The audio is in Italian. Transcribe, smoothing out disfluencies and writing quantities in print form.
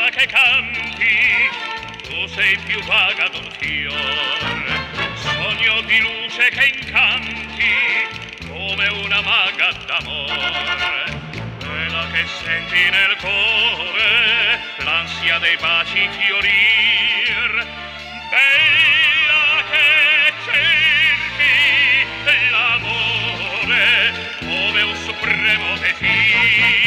bella che canti, tu sei più vaga d'un fior, sogno di luce che incanti come una maga d'amor, bella che senti nel cuore l'ansia dei baci fiorir, bella che cerchi l'amore come un supremo desir.